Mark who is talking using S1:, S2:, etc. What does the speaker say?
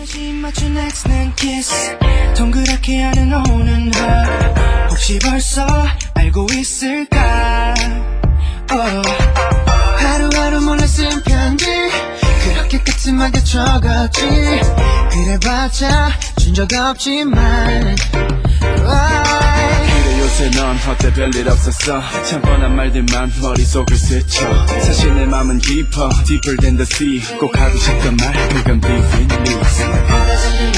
S1: 다시 맞춘 X는 kiss 동그랗게 하는 오는 하 혹시 벌써 알고 있을까 하루하루 몰래 쓴 편지 그렇게 까슴하게 적었지 그래봤자 준 적 없지만
S2: 그래 요새 넌 어때 별일 없었어 참 뻔한 말들만 머릿속을 스쳐 사실 내 맘은 깊어 Deeper than the sea 꼭 하고 싶던 말 그건 be with me